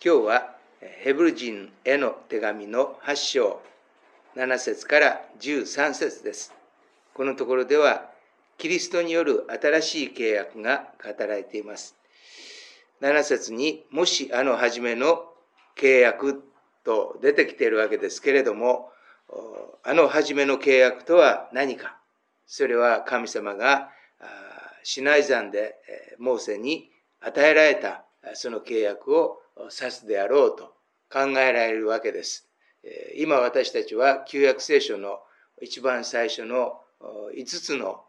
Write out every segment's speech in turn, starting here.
今日はヘブル人への手紙の8章7節から13節です。このところではキリストによる新しい契約が語られています。7節にもし初めの契約と出てきているわけですけれども、初めの契約とは何か。それは神様がシナイ山でモーセに与えられたその契約を指すであろうと考えられるわけです。今私たちは旧約聖書の一番最初の5つの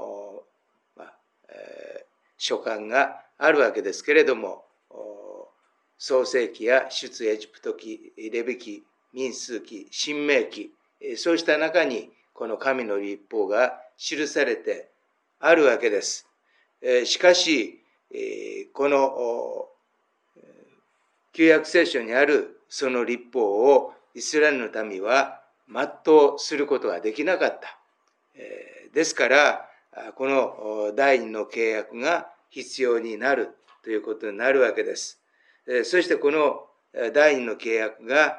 書簡があるわけですけれども、創世記や出エジプト記、レビ記、民数記、申命記、そうした中にこの神の律法が記されてあるわけです。しかし、この旧約聖書にあるその律法をイスラエルの民は全うすることができなかった。ですから、この第二の契約が必要になるということになるわけです。そしてこの第二の契約が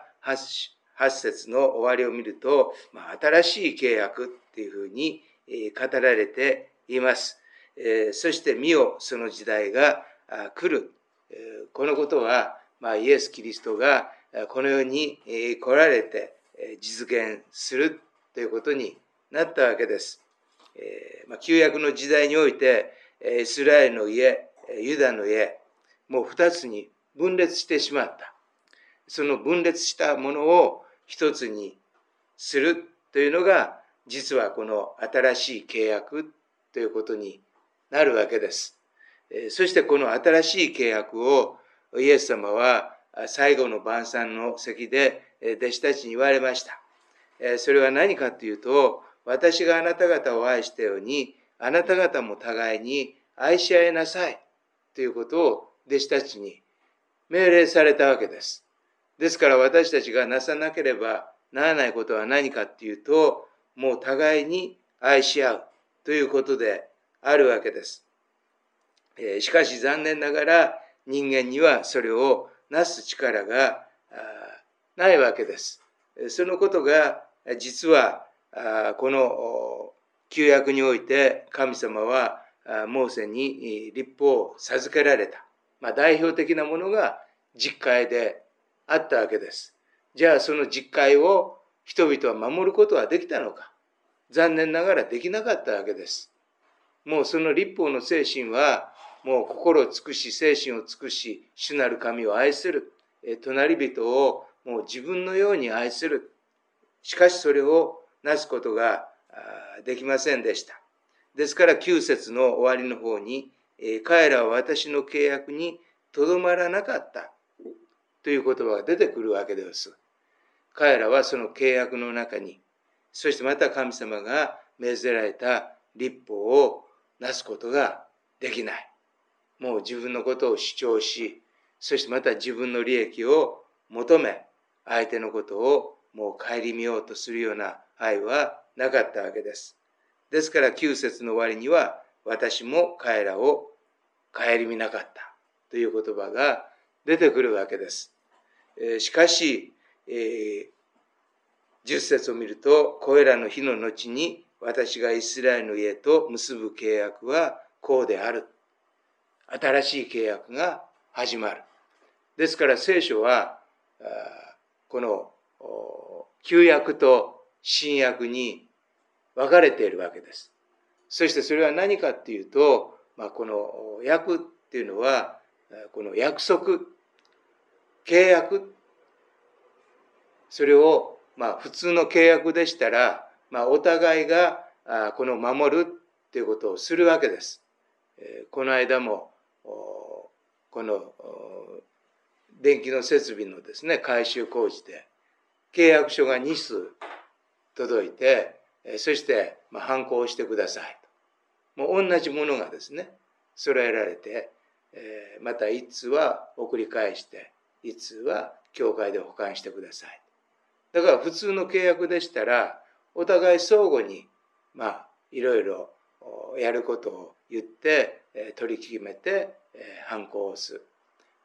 8節の終わりを見ると、新しい契約っていうふうに語られています。そして見よ、その時代が来る。このことは、イエス・キリストがこの世に来られて実現するということになったわけです。旧約の時代においてイスラエルの家、ユダの家、もう2つに分裂してしまった。その分裂したものを一つにするというのが、実はこの新しい契約ということになるわけです。そしてこの新しい契約をイエス様は最後の晩餐の席で弟子たちに言われました。それは何かというと、私があなた方を愛したように、あなた方も互いに愛し合いなさいということを弟子たちに命令されたわけです。ですから私たちがなさなければならないことは何かというと、もう互いに愛し合うということであるわけです。しかし残念ながら人間にはそれをなす力がないわけです。そのことが実はこの旧約において神様はモーセに律法を授けられた、代表的なものが十戒であったわけです。じゃあその十戒を人々は守ることはできたのか。残念ながらできなかったわけです。もうその律法の精神は、もう心を尽くし、精神を尽くし、主なる神を愛する。隣人をもう自分のように愛する。しかしそれをなすことができませんでした。ですから9節の終わりの方に、彼らは私の契約にとどまらなかったという言葉が出てくるわけです。彼らはその契約の中に、そしてまた神様が命ぜられた律法をなすことができない。もう自分のことを主張し、そしてまた自分の利益を求め、相手のことをもう顧みようとするような愛はなかったわけです。ですから9節の終わりには、私も彼らを顧みなかったという言葉が出てくるわけです。しかし、10節を見ると、これらの日の後に私がイスラエルの家と結ぶ契約はこうである。新しい契約が始まる。ですから聖書は、この旧約と新約に分かれているわけです。そしてそれは何かっていうと、この約っていうのは、この約束、契約、それを普通の契約でしたら、お互いがこの守るっていうことをするわけです。この間もこの電気の設備のですね、改修工事で契約書が2通届いて、そして判行してくださいと。もう同じものがですね、揃えられて、また1通は送り返して、1通は教会で保管してください。だから普通の契約でしたら、お互い相互にいろいろやることを言って取り決めて判行をする。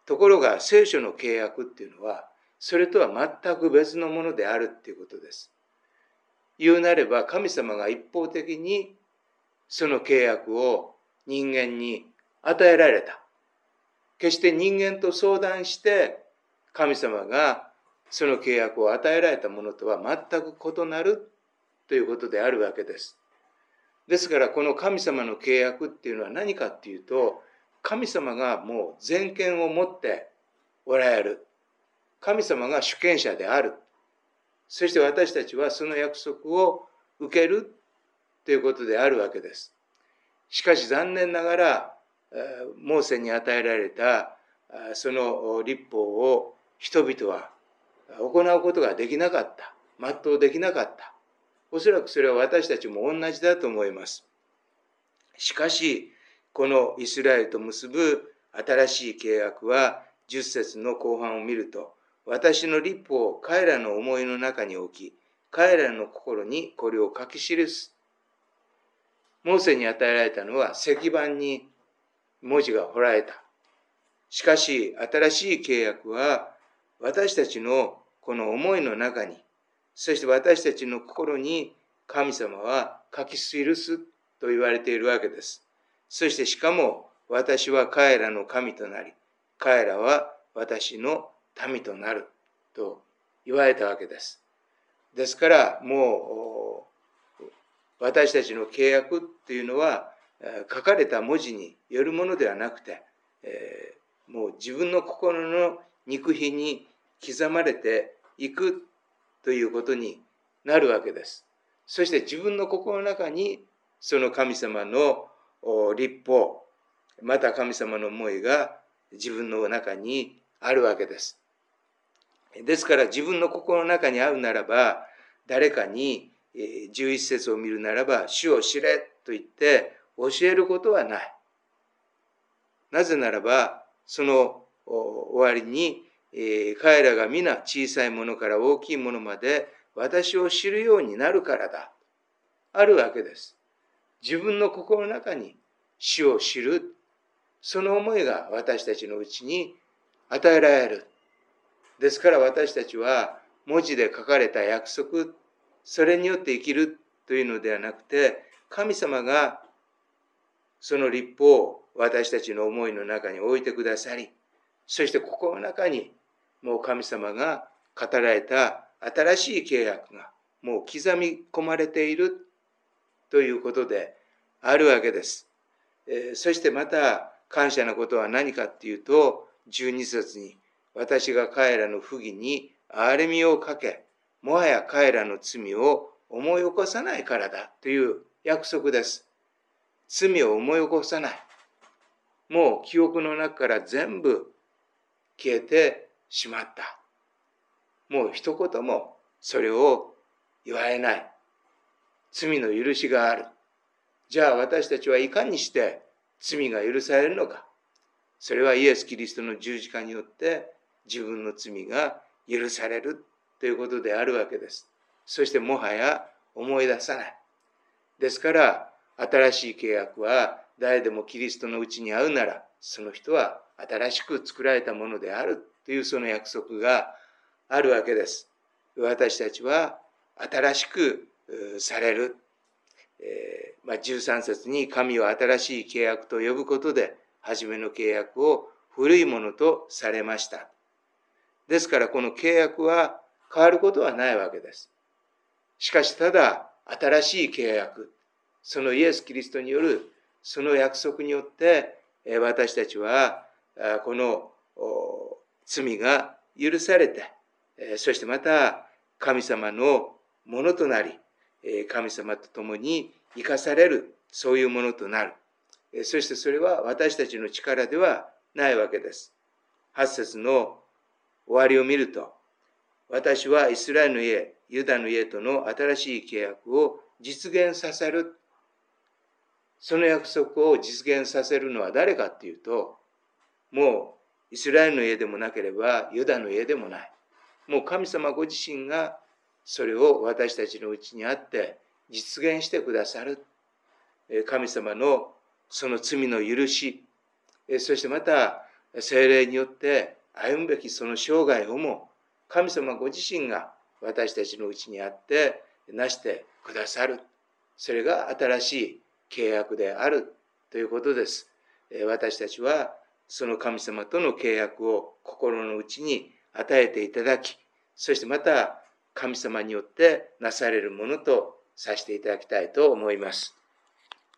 ところが聖書の契約っていうのは、それとは全く別のものであるっていうことです。言うなれば、神様が一方的にその契約を人間に与えられた。決して人間と相談して神様がその契約を与えられたものとは全く異なるということであるわけです。ですからこの神様の契約っていうのは何かっていうと、神様がもう全権を持っておられる。神様が主権者である。そして私たちはその約束を受けるということであるわけです。しかし残念ながら、モーセに与えられたその律法を人々は行うことができなかった。全うできなかった。おそらくそれは私たちも同じだと思います。しかし、このイスラエルと結ぶ新しい契約は、10節の後半を見ると、私の律法を彼らの思いの中に置き、彼らの心にこれを書き記す。モーセに与えられたのは石板に文字が彫られた。しかし、新しい契約は、私たちのこの思いの中に、そして私たちの心に神様は書き記すと言われているわけです。そしてしかも、私は彼らの神となり、彼らは私の民となると言われたわけです。ですからもう私たちの契約っていうのは書かれた文字によるものではなくて、もう自分の心の肉皮に刻まれていくということになるわけです。そして自分の心の中にその神様の律法、また神様の思いが自分の中にあるわけです。ですから自分の心の中にあるならば、誰かに11節を見るならば、主を知れと言って教えることはない。なぜならば、その終わりに、彼らが皆小さいものから大きいものまで私を知るようになるからだ。あるわけです。自分の心の中に主を知る、その思いが私たちのうちに与えられる。ですから私たちは文字で書かれた約束、それによって生きるというのではなくて、神様がその律法を私たちの思いの中に置いてくださり、そして心の中にもう神様が語られた新しい契約がもう刻み込まれているということであるわけです。そしてまた感謝なことは何かっていうと、12節に私が彼らの不義に憐れみをかけ、もはや彼らの罪を思い起こさないからだという約束です。罪を思い起こさない。もう記憶の中から全部消えてしまった。もう一言もそれを言われない。罪の許しがある。じゃあ私たちはいかにして罪が許されるのか。それはイエス・キリストの十字架によって自分の罪が許されるということであるわけです。そしてもはや思い出さない。ですから新しい契約は誰でもキリストのうちに会うなら、その人は新しく作られたものであるというその約束があるわけです。私たちは新しくされる。13節に神は新しい契約と呼ぶことで、初めの契約を古いものとされました。ですからこの契約は変わることはないわけです。しかしただ新しい契約、そのイエス・キリストによるその約束によって私たちはこの罪が許されて、そしてまた神様のものとなり、神様と共に生かされる、そういうものとなる。そしてそれは私たちの力ではないわけです。8節の終わりを見ると、私はイスラエルの家、ユダの家との新しい契約を実現させる。その約束を実現させるのは誰かっていうと、もうイスラエルの家でもなければユダの家でもない。もう神様ご自身がそれを私たちのうちにあって実現してくださる。神様のその罪の許し、そしてまた聖霊によって歩むべきその生涯をも神様ご自身が私たちのうちにあってなしてくださる。それが新しい契約であるということです。私たちはその神様との契約を心の内に与えていただき、そしてまた神様によってなされるものとさせていただきたいと思います。